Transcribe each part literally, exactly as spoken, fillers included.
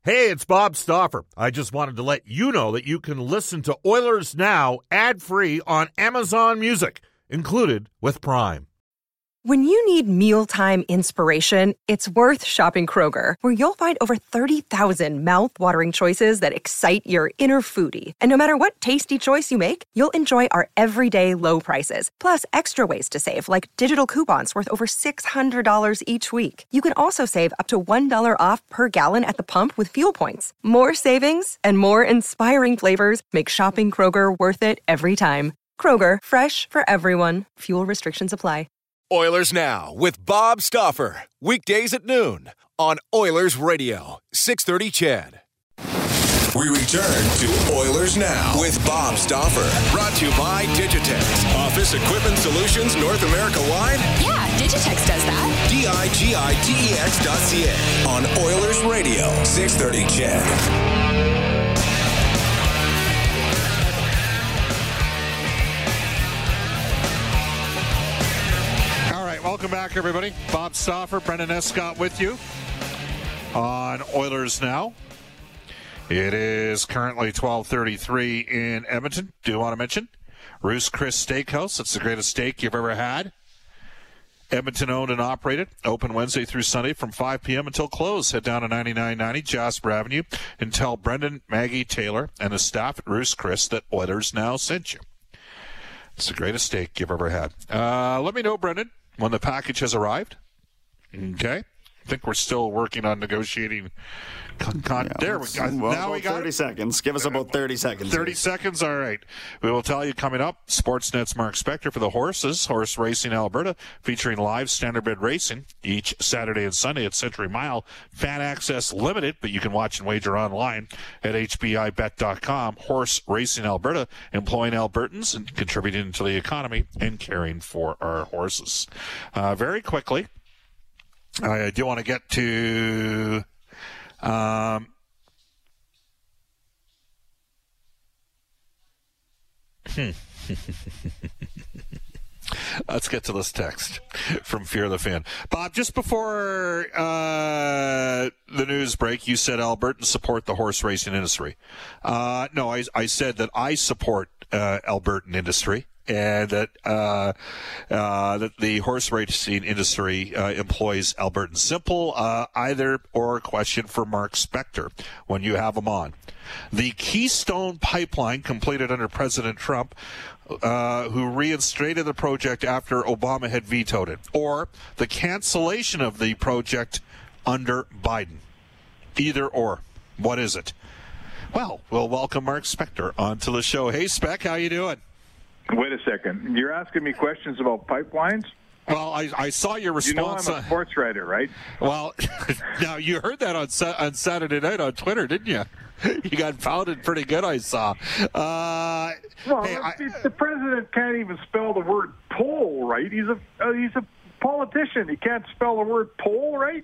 Hey, it's Bob Stauffer. I just wanted to let you know that you can listen to Oilers Now ad-free on Amazon Music, included with Prime. When you need mealtime inspiration, it's worth shopping Kroger, where you'll find over thirty thousand mouth-watering choices that excite your inner foodie. And no matter what tasty choice you make, you'll enjoy our everyday low prices, plus extra ways to save, like digital coupons worth over six hundred dollars each week. You can also save up to one dollar off per gallon at the pump with fuel points. More savings and more inspiring flavors make shopping Kroger worth it every time. Kroger, fresh for everyone. Fuel restrictions apply. Oilers Now with Bob Stauffer. Weekdays at noon on Oilers Radio, six thirty C H E D. We return to Oilers Now with Bob Stauffer. Brought to you by Digitex. Office Equipment Solutions North America wide? Yeah, Digitex does that. D I G I T E X dot C A on Oilers Radio, six thirty C H E D. Welcome back, everybody. Bob Stauffer, Brendan Escott with you on Oilers Now. It is currently twelve thirty-three in Edmonton. Do you want to mention Ruth's Chris Steakhouse? It's the greatest steak you've ever had. Edmonton owned and operated. Open Wednesday through Sunday from five p.m. until close. Head down to ninety-nine ninety Jasper Avenue and tell Brendan, Maggie, Taylor, and the staff at Ruth's Chris that Oilers Now sent you. It's the greatest steak you've ever had. Uh, let me know, Brendan, when the package has arrived. Okay. I think we're still working on negotiating. Con- con- yeah, there we go. Well, now we got thirty it. seconds. Give us about thirty seconds. thirty seconds. All right. We will tell you coming up. Sportsnet's Mark Spector for the horses. Horse Racing Alberta, featuring live standardbred racing each Saturday and Sunday at Century Mile. Fan access limited, but you can watch and wager online at H B I bet dot com. Horse Racing Alberta, employing Albertans and contributing to the economy and caring for our horses. Uh, very quickly, I do want to get to um, hmm. Let's get to this text from Fear the Fan. Bob, just before uh, the news break, you said Albertans support the horse racing industry. Uh, no, I, I said that I support uh, Albertan industry. And that uh, uh, that the horse racing industry uh, employs Albertans. Simple uh, either or question for Mark Spector when you have him on. The Keystone Pipeline completed under President Trump, uh, who reinstated the project after Obama had vetoed it, or the cancellation of the project under Biden. Either or. What is it? Well, we'll welcome Mark Spector onto the show. Hey, Spec, how you doing? Wait a second. You're asking me questions about pipelines? Well, I, I saw your response. You know I'm a sports writer, right? Well, now you heard that on on Saturday night on Twitter, didn't you? You got pounded pretty good, I saw. Uh, well, hey, I, the president can't even spell the word poll, right? He's a uh, he's a politician. He can't spell the word poll, right?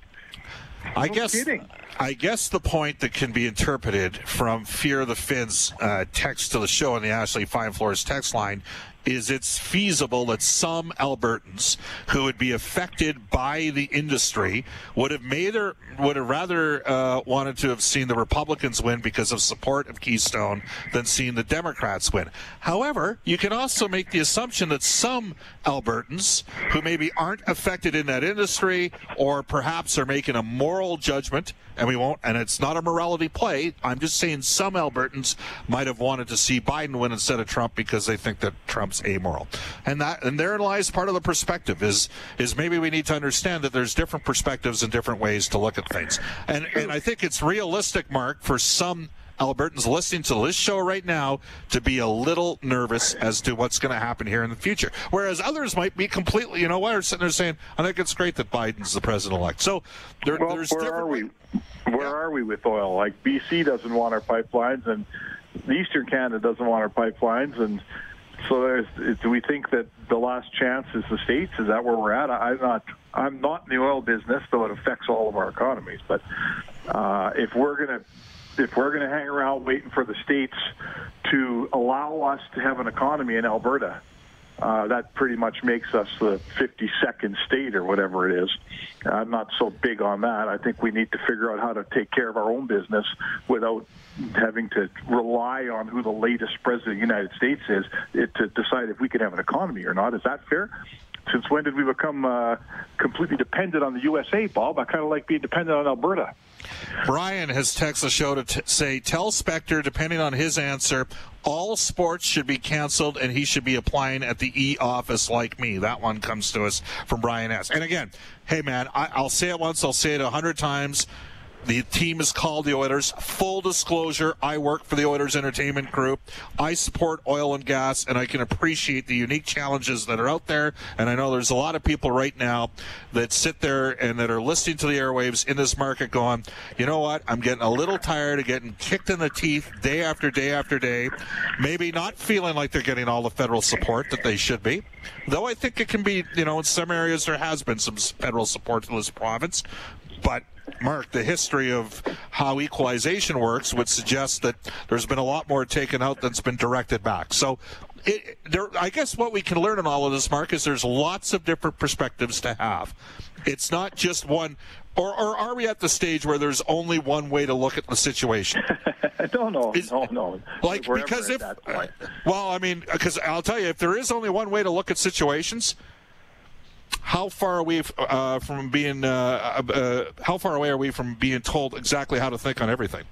I no guess. Kidding. I guess the point that can be interpreted from Fear the Fin's uh, text to the show on the Ashley Fine Floors text line is it's feasible that some Albertans who would be affected by the industry would have made or would have rather uh, wanted to have seen the Republicans win because of support of Keystone than seeing the Democrats win. However, you can also make the assumption that some Albertans who maybe aren't affected in that industry or perhaps are making a moral judgment, and we won't, and it's not a morality play. I'm just saying some Albertans might have wanted to see Biden win instead of Trump because they think that Trump's amoral. And that, and therein lies part of the perspective is, is maybe we need to understand that there's different perspectives and different ways to look at things. And, and I think it's realistic, Mark, for some Albertans listening to this show right now to be a little nervous as to what's going to happen here in the future. Whereas others might be completely, you know what, are sitting there saying, I think it's great that Biden's the president-elect. So there, well, there's where different... Are we? Where yeah. are we with oil? Like B C doesn't want our pipelines, and Eastern Canada doesn't want our pipelines, and so there's, do we think that the last chance is the States? Is that where we're at? I'm not. I'm not in the oil business, though it affects all of our economies. But uh, if we're gonna if we're gonna hang around waiting for the States to allow us to have an economy in Alberta, Uh, that pretty much makes us the fifty-second state or whatever it is. I'm not so big on that. I think we need to figure out how to take care of our own business without having to rely on who the latest president of the United States is it, to decide if we can have an economy or not. Is that fair? Since when did we become uh, completely dependent on the U S A, Bob? I kind of like being dependent on Alberta. Brian has texted the show to t- say, tell Spector, depending on his answer, all sports should be canceled and he should be applying at the E-office like me. That one comes to us from Brian S. And again, hey, man, I- I'll say it once, I'll say it a hundred times. The team is called the Oilers. Full disclosure, I work for the Oilers Entertainment Group. I support oil and gas, and I can appreciate the unique challenges that are out there. And I know there's a lot of people right now that sit there and that are listening to the airwaves in this market going, you know what, I'm getting a little tired of getting kicked in the teeth day after day after day, maybe not feeling like they're getting all the federal support that they should be. Though I think it can be, you know, in some areas there has been some federal support to this province. But Mark, the history of how equalization works would suggest that there's been a lot more taken out than's been directed back. So it, there, I guess what we can learn in all of this, Mark, is there's lots of different perspectives to have. It's not just one, or, or are we at the stage where there's only one way to look at the situation? no, no, is, no, no. Like, We're because if, at that point. well, I mean, because I'll tell you, if there is only one way to look at situations, how far are we uh, from being? Uh, uh, how far away are we from being told exactly how to think on everything?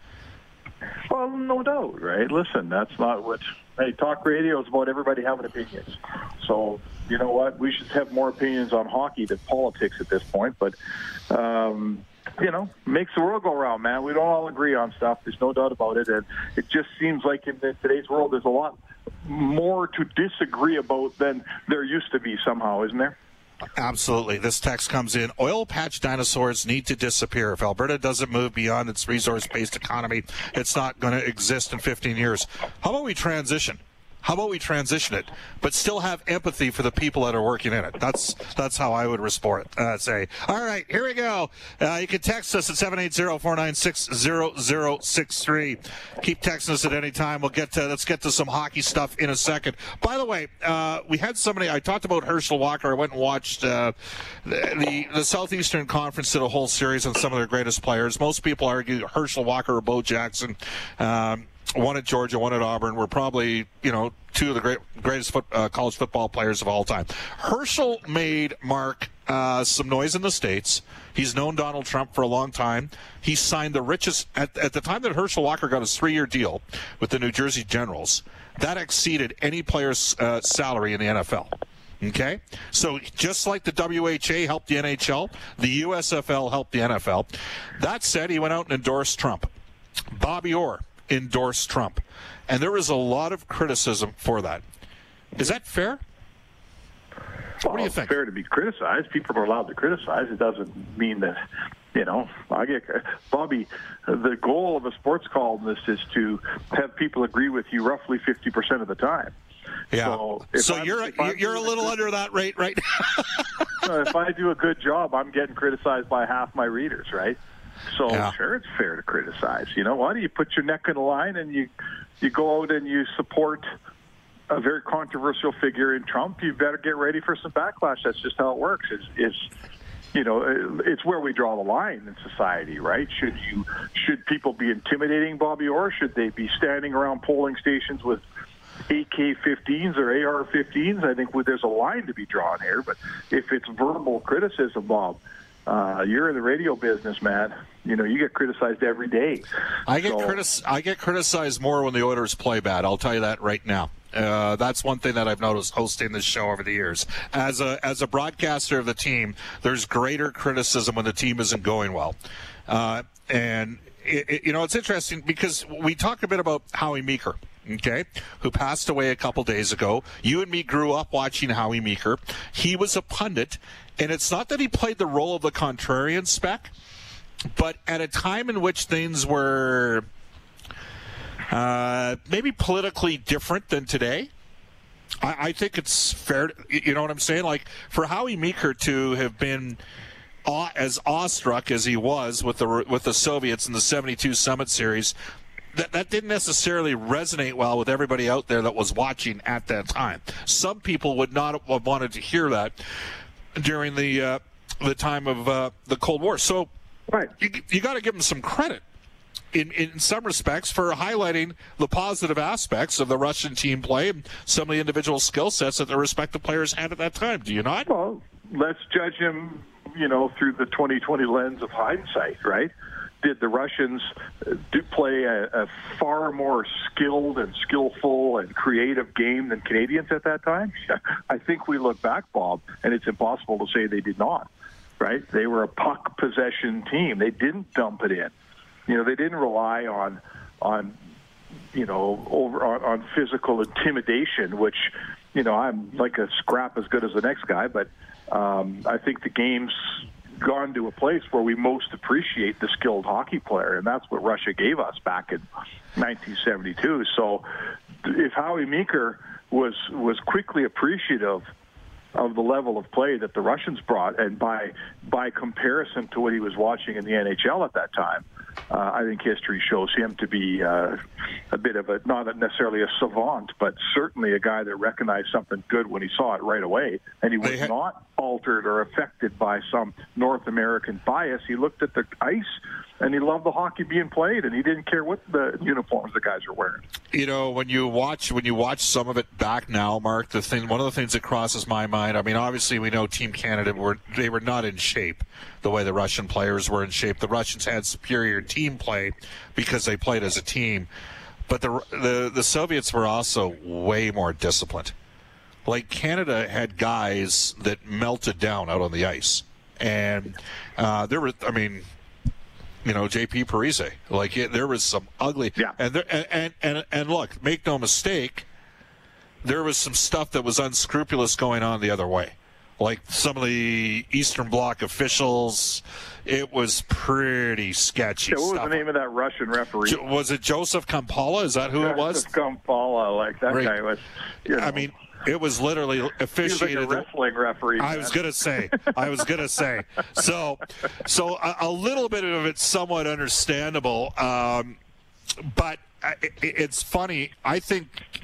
Well, no doubt, right? Listen, that's not what. Hey, talk radio is about everybody having opinions. So you know what? We should have more opinions on hockey than politics at this point. But um, you know, makes the world go round, man. We don't all agree on stuff. There's no doubt about it, and it just seems like in today's world, there's a lot more to disagree about than there used to be. Somehow, isn't there? Absolutely. This text comes in. Oil patch dinosaurs need to disappear. If Alberta doesn't move beyond its resource-based economy, it's not going to exist in fifteen years. How about we transition? How about we transition it, but still have empathy for the people that are working in it? That's that's how I would respond. Uh, say, all right, here we go. Uh, you can text us at seven eight zero, four nine six, zero zero six three. Keep texting us at any time. We'll get to let's get to some hockey stuff in a second. By the way, uh, we had somebody. I talked about Herschel Walker. I went and watched uh, the the Southeastern Conference did a whole series on some of their greatest players. Most people argue Herschel Walker or Bo Jackson. Um, One at Georgia, one at Auburn, were probably, you know, two of the great, greatest foot, uh, college football players of all time. Herschel made, Mark, uh, some noise in the States. He's known Donald Trump for a long time. He signed the richest, at, at the time that Herschel Walker got his three-year deal with the New Jersey Generals, that exceeded any player's uh, salary in the N F L. Okay? So just like the W H A helped the N H L, the U S F L helped the N F L. That said, he went out and endorsed Trump. Bobby Orr endorsed Trump. And there was a lot of criticism for that. Is that fair? Well, what do you think? It's fair to be criticized. People are allowed to criticize. It doesn't mean that, you know, I get Bobby, the goal of a sports columnist is to have people agree with you roughly fifty percent of the time. Yeah. So, so you're you're, you're a little under that rate right now. If I do a good job, I'm getting criticized by half my readers, right? So yeah. Sure, it's fair to criticize. You know what? You put your neck on the line and you you go out and you support a very controversial figure in Trump. You better get ready for some backlash. That's just how it works. Is is you know, it's where we draw the line in society, right? Should you should people be intimidating Bobby Orr? Should they be standing around polling stations with A K fifteens or A R fifteens? I think there's a line to be drawn here. But if it's verbal criticism, Bob, Uh, you're in the radio business, man. You know, you get criticized every day. I get so, critic- I get criticized more when the Oilers play bad. I'll tell you that right now. Uh, that's one thing that I've noticed hosting this show over the years. As a as a broadcaster of the team, there's greater criticism when the team isn't going well. Uh, and, it, it, you know, it's interesting because we talk a bit about Howie Meeker, okay, who passed away a couple days ago. You and me grew up watching Howie Meeker. He was a pundit. And it's not that he played the role of the contrarian, Spec, but at a time in which things were uh, maybe politically different than today, I, I think it's fair. To, you know what I'm saying? Like, for Howie Meeker to have been awe, as awestruck as he was with the with the Soviets in the seventy-two Summit Series, that, that didn't necessarily resonate well with everybody out there that was watching at that time. Some people would not have wanted to hear that during the uh, the time of uh, the Cold War. So right. you, you got to give them some credit in, in some respects for highlighting the positive aspects of the Russian team play and some of the individual skill sets that the respective players had at that time. Do you not? Well, let's judge him, you know, through the twenty twenty lens of hindsight, right? Did the Russians do play a, a far more skilled and skillful and creative game than Canadians at that time? I think we look back, Bob, and it's impossible to say they did not, right? They were a puck possession team. They didn't dump it in. You know, they didn't rely on, on you know, over on, on physical intimidation, which, you know, I'm like a scrap as good as the next guy, but um, I think the game's gone to a place where we most appreciate the skilled hockey player, and that's what Russia gave us back in nineteen seventy-two. So if Howie Meeker was was quickly appreciative of the level of play that the Russians brought, and by by comparison to what he was watching in the N H L at that time, uh, I think history shows him to be uh, a bit of a, not necessarily a savant, but certainly a guy that recognized something good when he saw it right away, and he was had- not altered or affected by some North American bias. He looked at the ice, and he loved the hockey being played, and he didn't care what the uniforms the guys were wearing. You know, when you watch when you watch some of it back now, Mark, the thing, one of the things that crosses my mind, I mean, obviously we know Team Canada were they were not in shape the way the Russian players were in shape. The Russians had superior team play because they played as a team, but the the, the Soviets were also way more disciplined. Like, Canada had guys that melted down out on the ice, and uh, there were, I mean, you know, J P Parise, like it, there was some ugly, yeah. and, there, and and and and look, make no mistake, there was some stuff that was unscrupulous going on the other way, like some of the Eastern Bloc officials. It was pretty sketchy. Yeah, what was stuff. the name of that Russian referee? Jo- was it Joseph Kampala? Is that who it was? Joseph Kampala, like that Right. guy was. You know, I mean, it was literally officiated. he was like a wrestling referee. I man. was gonna say. I was gonna say. So, so a, a little bit of it's somewhat understandable, um, but it, it's funny. I think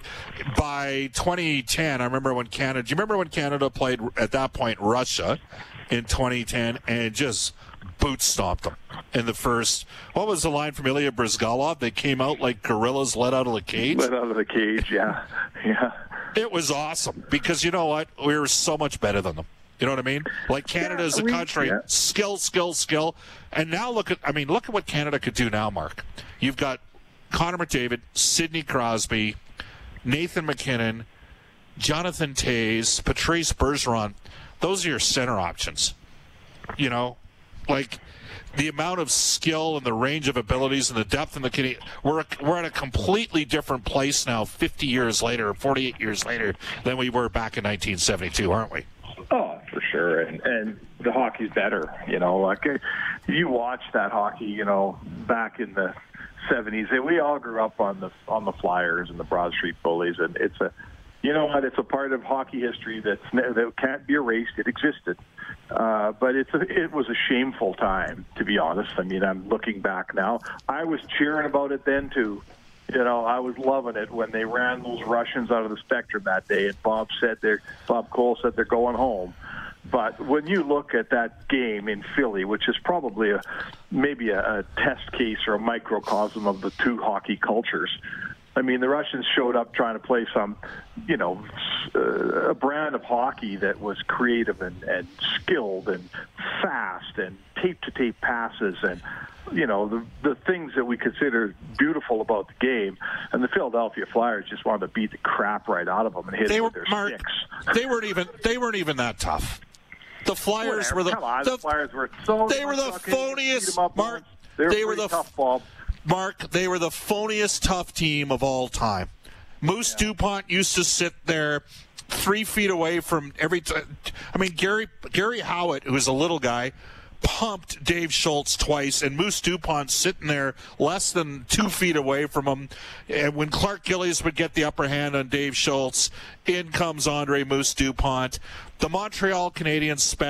by twenty ten, I remember when Canada. Do you remember when Canada played at that point Russia in twenty ten and just boot stomped them in the first? What was the line from Ilya Brizgalov? They came out like gorillas let out of the cage. Let out of the cage, yeah, yeah. It was awesome because, you know what, we were so much better than them. You know what I mean? Like, Canada Yeah, as a we- country, yeah. skill, skill, skill. And now look at, I mean, look at what Canada could do now, Mark. You've got Connor McDavid, Sidney Crosby, Nathan McKinnon, Jonathan Toews, Patrice Bergeron. Those are your center options. You know, like, the amount of skill and the range of abilities and the depth in the Canadian, we're we're at a completely different place now, fifty years later, forty-eight years later, than we were back in nineteen seventy-two, aren't we? Oh, for sure, and and the hockey's better. You know, like you watch that hockey, you know, back in the seventies, and we all grew up on the on the Flyers and the Broad Street Bullies, and it's a, you know what, it's a part of hockey history that's that can't be erased. It existed. Uh, but it's a, it was a shameful time, to be honest. I mean, I'm looking back now. I was cheering about it then, too. You know, I was loving it when they ran those Russians out of the Spectrum that day, and Bob said they're, Bob Cole said they're going home. But when you look at that game in Philly, which is probably a maybe a, a test case or a microcosm of the two hockey cultures, I mean, the Russians showed up trying to play some, you know, uh, a brand of hockey that was creative and, and skilled and fast and tape-to-tape passes and, you know, the the things that we consider beautiful about the game. And the Philadelphia Flyers just wanted to beat the crap right out of them and hit They them were, with their Mark, sticks. they weren't even they weren't even that tough. The Flyers Whatever. were the, Come on, the, the Flyers were so they were the fucking beat 'em phoniest, up Mark. once. They were, They were pretty the tough, Bob. Mark, they were the phoniest tough team of all time. Moose yeah. DuPont used to sit there three feet away from every time. I mean, Gary Gary Howitt, who was a little guy, pumped Dave Schultz twice, and Moose DuPont sitting there less than two feet away from him. And when Clark Gillies would get the upper hand on Dave Schultz, in comes Andre Moose DuPont. The Montreal Canadiens spec,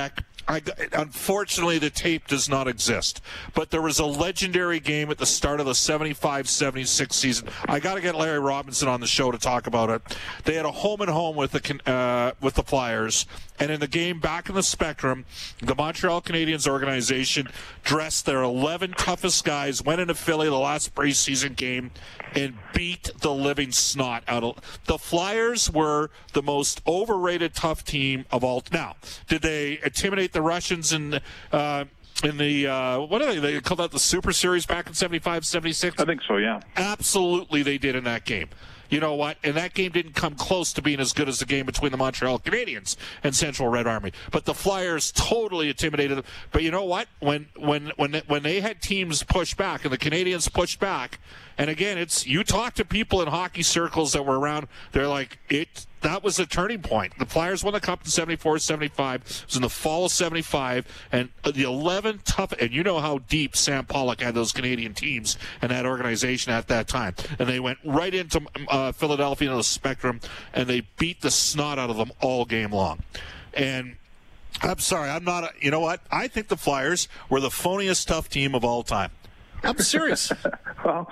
I, unfortunately, the tape does not exist. But there was a legendary game at the start of the seventy-five seventy-six season. I got to get Larry Robinson on the show to talk about it. They had a home and home with the uh, with the Flyers, and in the game back in the Spectrum, the Montreal Canadiens organization dressed their eleven toughest guys, went into Philly the last preseason game, and beat the living snot out of the Flyers. Were the most overrated tough team of all. Now, did they intimidate the Russians in uh, in the uh, what are they? They called that the Super Series back in seventy-five seventy-six? I think so, yeah. Absolutely, they did in that game. You know what? And that game didn't come close to being as good as the game between the Montreal Canadiens and Central Red Army. But the Flyers totally intimidated them. But you know what? When when when when they had teams push back and the Canadiens pushed back, and again, it's you talk to people in hockey circles that were around, they're like, it that was a turning point. The Flyers won the Cup in seventy-four seventy-five. It was in the fall of seventy-five, and the eleven tough, and you know how deep Sam Pollock had those Canadian teams and that organization at that time. And they went right into uh, Philadelphia in the Spectrum, and they beat the snot out of them all game long. And I'm sorry, I'm not, a, you know what? I think the Flyers were the phoniest tough team of all time. I'm serious. Well,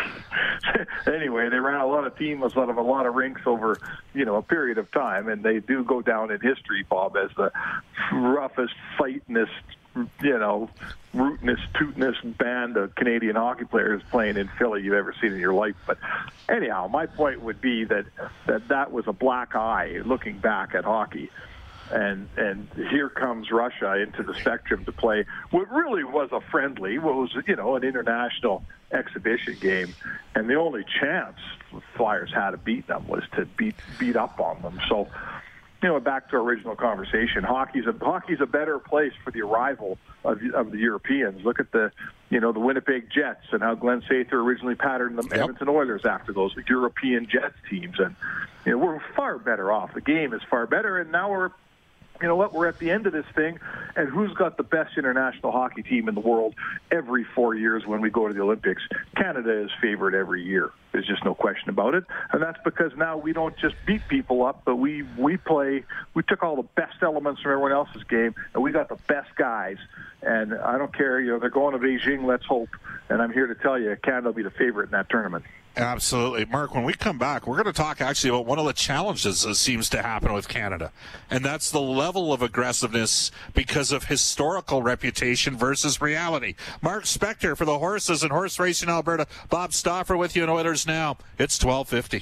anyway, they ran a lot of teams out of a lot of rinks over, you know, a period of time, and they do go down in history, Bob, as the roughest, fightingest, you know, rootinest, tootinest band of Canadian hockey players playing in Philly you've ever seen in your life. But anyhow, my point would be that that, that was a black eye looking back at hockey. And and here comes Russia into the Spectrum to play what really was a friendly, what was, you know, an international exhibition game. And the only chance the Flyers had to beat them was to beat beat up on them. So, you know, back to our original conversation, hockey's a, hockey's a better place for the arrival of, of the Europeans. Look at the, you know, the Winnipeg Jets and how Glenn Sather originally patterned the yep. Edmonton Oilers after those European Jets teams. And, you know, we're far better off. The game is far better, and now we're, you know what, we're at the end of this thing, and who's got the best international hockey team in the world every four years when we go to the Olympics? Canada is favored every year. There's just no question about it. And that's because now we don't just beat people up, but we, we play, we took all the best elements from everyone else's game, and we got the best guys. And I don't care, you know, they're going to Beijing, let's hope. And I'm here to tell you, Canada will be the favorite in that tournament. Absolutely. Mark, when we come back, we're going to talk actually about one of the challenges that seems to happen with Canada, and that's the level of aggressiveness because of historical reputation versus reality. Mark Spector for the Horses and Horse Racing Alberta. Bob Stauffer with you in Oilers Now. It's twelve fifty.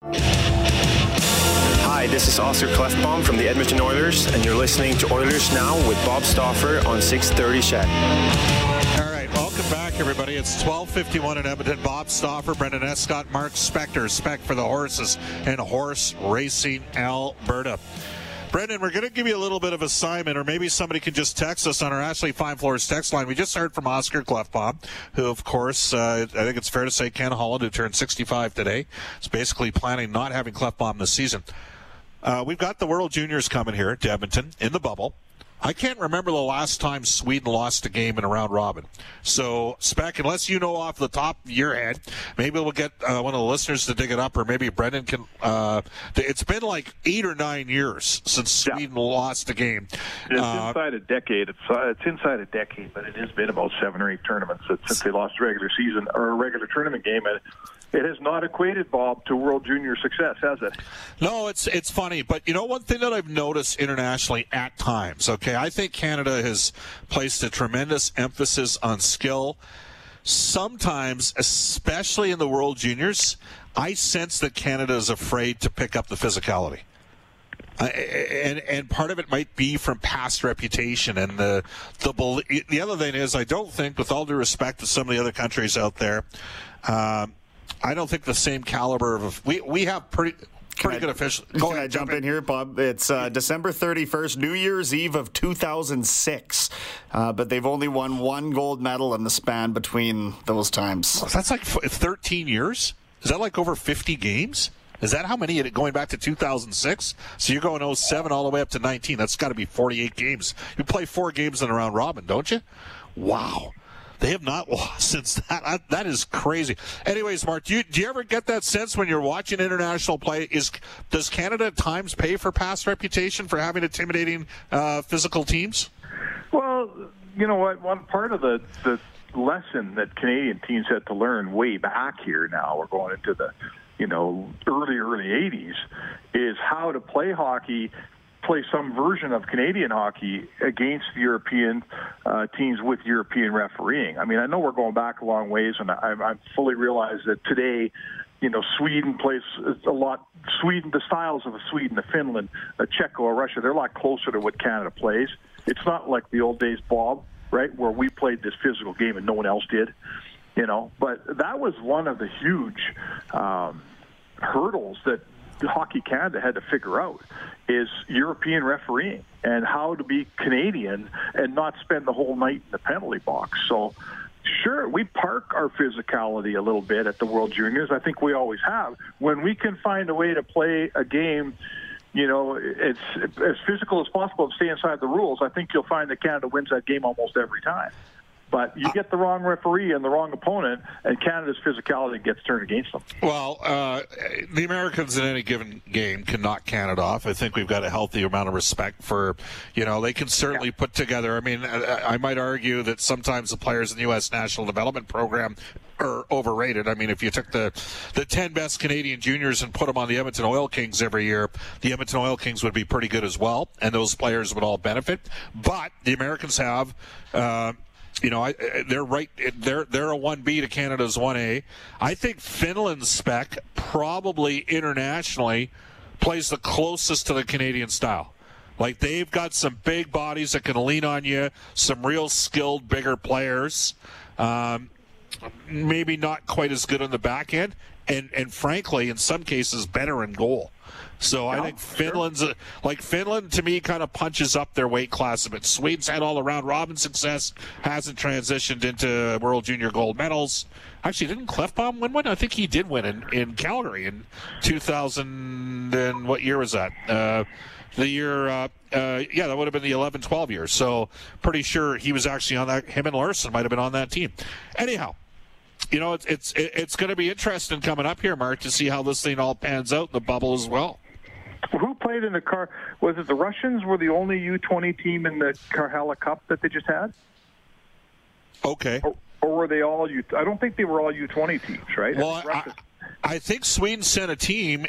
Hi, this is Oscar Clefbaum from the Edmonton Oilers, and you're listening to Oilers Now with Bob Stauffer on six thirty C H E D. All right, welcome back, everybody. It's twelve fifty-one in Edmonton. Bob Stauffer, Brendan Escott, Mark Spector, Spec for the Horses and Horse Racing Alberta. Brendan, we're going to give you a little bit of assignment, or maybe somebody can just text us on our Ashley Fine Floors text line. We just heard from Oscar Clefbaum, who, of course, uh, I think it's fair to say Ken Holland, who turned sixty-five today, is basically planning not having Clefbaum this season. Uh, we've got the World Juniors coming here to Edmonton in the bubble. I can't remember the last time Sweden lost a game in a round robin. So, Spec, unless you know off the top of your head, maybe we'll get uh, one of the listeners to dig it up, or maybe Brendan can. Uh, it's been like eight or nine years since Sweden yeah. lost a game. It's uh, inside a decade. It's uh, it's inside a decade, but it has been about seven or eight tournaments since they lost a regular season or a regular tournament game. And it has not equated, Bob, to World Junior success, has it? No, it's it's funny. But, you know, one thing that I've noticed internationally at times, okay, I think Canada has placed a tremendous emphasis on skill. Sometimes, especially in the World Juniors, I sense that Canada is afraid to pick up the physicality. Uh, and and part of it might be from past reputation, and the the the other thing is, I don't think, with all due respect to some of the other countries out there, um, I don't think the same caliber of we we have pretty pretty I, good officials. Go can ahead, I jump in. in here, Bob? It's uh, December thirty-first, New Year's Eve of two thousand six, uh, but they've only won one gold medal in the span between those times. That's like thirteen years. Is that like over fifty games? Is that how many, going back to two thousand six? So you're going oh seven all the way up to nineteen. That's got to be forty-eight games. You play four games in a round robin, don't you? Wow. They have not lost since that. That is crazy. Anyways, Mark, do you, do you ever get that sense when you're watching international play? Is Does Canada at times pay for past reputation for having intimidating uh, physical teams? Well, you know what? One part of the, the lesson that Canadian teams had to learn way back here now, we're going into the, you know, early, early eighties, is how to play hockey, play some version of Canadian hockey against European uh, teams with European refereeing. I mean, I know we're going back a long ways, and I, I fully realize that today, you know, Sweden plays a lot. Sweden, the styles of a Sweden, a Finland, a Czech, or a Russia, they're a lot closer to what Canada plays. It's not like the old days, Bob, right, where we played this physical game and no one else did, you know. But that was one of the huge um, hurdles that Hockey Canada had to figure out, is European refereeing and how to be Canadian and not spend the whole night in the penalty box. So, sure, we park our physicality a little bit at the World Juniors. I think we always have. When we can find a way to play a game, you know, it's as physical as possible and stay inside the rules, I think you'll find that Canada wins that game almost every time. But you get the wrong referee and the wrong opponent, and Canada's physicality gets turned against them. Well, uh, the Americans in any given game can knock Canada off. I think we've got a healthy amount of respect for, you know, they can certainly yeah. put together. I mean, I, I might argue that sometimes the players in the U S National Development Program are overrated. I mean, if you took the the ten best Canadian juniors and put them on the Edmonton Oil Kings every year, the Edmonton Oil Kings would be pretty good as well, and those players would all benefit. But the Americans have... Uh, You know, I, they're right. They're they're a one B to Canada's one A. I think Finland's spec probably internationally plays the closest to the Canadian style. Like, they've got some big bodies that can lean on you, some real skilled, bigger players. Um, maybe not quite as good on the back end, and and frankly, in some cases, better in goal. So I think Finland's a, like Finland to me kind of punches up their weight class a bit. Sweden's had all around Robin success, hasn't transitioned into World Junior gold medals. Actually, didn't Klefbom win one? I think he did win in, in Calgary in two thousand. And what year was that? Uh, the year, uh, uh, yeah, that would have been the eleven twelve year. So pretty sure he was actually on that. Him and Larson might have been on that team. Anyhow. You know, it's it's it's going to be interesting coming up here, Mark, to see how this thing all pans out in the bubble as well. Who played in the car? Was it the Russians were the only U twenty team in the Karhala Cup that they just had? Okay. Or, or were they all U? I don't think they were all U twenty teams, right? Well, I, I think Sweden sent a team,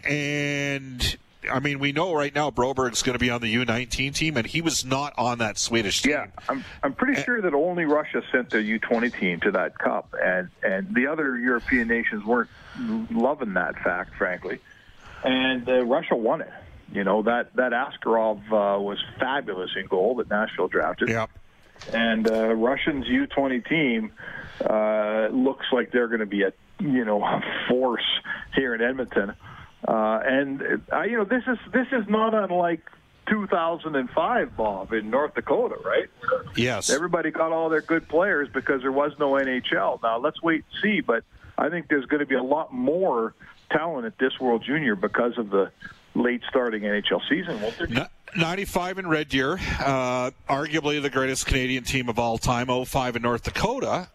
and I mean, we know right now Broberg's going to be on the U nineteen team, and he was not on that Swedish team. Yeah, I'm I'm pretty and, sure that only Russia sent their U twenty team to that cup, and and the other European nations weren't loving that fact, frankly. And uh, Russia won it. You know, that that Askarov uh, was fabulous in goal that Nashville drafted. Yep. And uh, Russians U twenty team uh, looks like they're going to be a you know a force here in Edmonton. Uh, and uh, you know this is this is not unlike two thousand five, Bob, in North Dakota, right? Yes. Everybody got all their good players because there was no N H L. Now let's wait and see. But I think there's going to be a lot more talent at this World Junior because of the late starting N H L season, won't there? ninety-five in Red Deer, uh, arguably the greatest Canadian team of all time, oh five in North Dakota.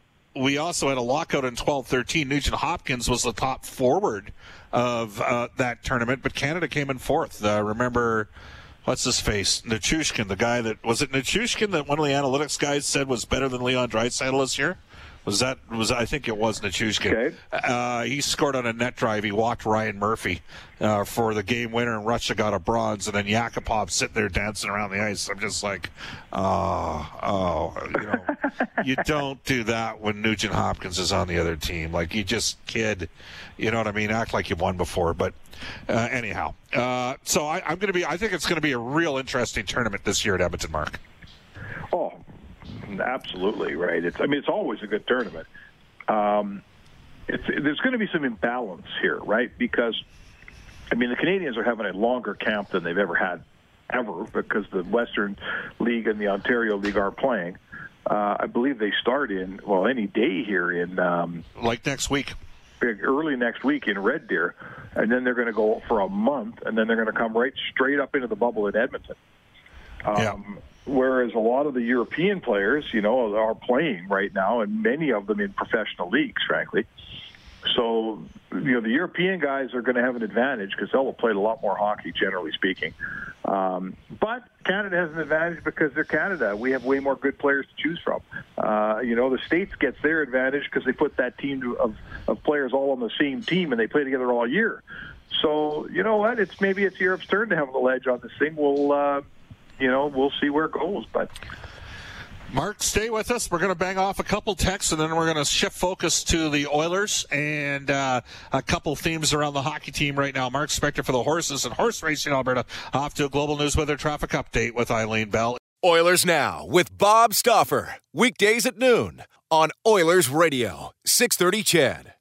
We also had a lockout in twelve thirteen. Nugent Hopkins was the top forward of uh, that tournament, but Canada came in fourth. Uh, remember, what's his face? Nichushkin, the guy that, was it Nichushkin that one of the analytics guys said was better than Leon Draisaitl this year? Was that, was I think it was Nichushkin. Okay. Uh, he scored on a net drive. He walked Ryan Murphy uh, for the game winner, and Russia got a bronze, and then Yakupov sitting there dancing around the ice. I'm just like, oh, oh, you know, you don't do that when Nugent Hopkins is on the other team. Like, you just kid, you know what I mean? Act like you've won before. But uh, anyhow, uh, so I, I'm going to be, I think it's going to be a real interesting tournament this year at Edmonton, Mark. Oh, absolutely right. It's I mean, it's always a good tournament. Um, it's, there's going to be some imbalance here, right? Because, I mean, the Canadians are having a longer camp than they've ever had, ever, because the Western League and the Ontario League aren't playing. Uh, I believe they start in, well, any day here in... Um, like next week. Early next week in Red Deer. And then they're going to go for a month, and then they're going to come right straight up into the bubble in Edmonton. Um, yeah. Whereas a lot of the European players, you know, are playing right now, and many of them in professional leagues, frankly. So, you know, the European guys are going to have an advantage because they'll have played a lot more hockey, generally speaking. Um, but Canada has an advantage because they're Canada. We have way more good players to choose from. Uh, you know, the States gets their advantage because they put that team of, of players all on the same team and they play together all year. So, you know what? It's maybe it's Europe's turn to have a little edge on this thing. We'll, uh, you know, we'll see where it goes. But Mark, stay with us. We're going to bang off a couple texts, and then we're going to shift focus to the Oilers and uh, a couple themes around the hockey team right now. Mark Spector for the Horses and Horse Racing Alberta. Off to a Global News Weather Traffic Update with Eileen Bell. Oilers Now with Bob Stauffer. Weekdays at noon on Oilers Radio, six thirty C H E D.